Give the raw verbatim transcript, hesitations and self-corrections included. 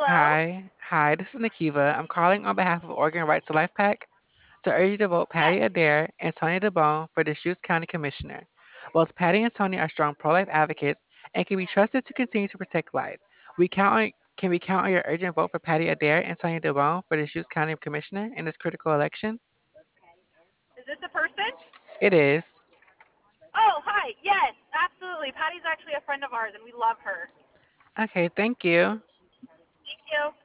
Hello. Hi, hi, this is Nikiva. I'm calling on behalf of Oregon Rights to Life PAC to urge you to vote Patty Yes. Adair and Sonia DeBone for the Deschutes County Commissioner. Both Patty and Sonia are strong pro-life advocates and can be trusted to continue to protect life. We count on, can we count on your urgent vote for Patty Adair and Sonia DeBone for the Deschutes County Commissioner in this critical election? Is this a person? It is. Oh, hi. Yes, absolutely. Patty's actually a friend of ours, and we love her. Okay, thank you. Thank you.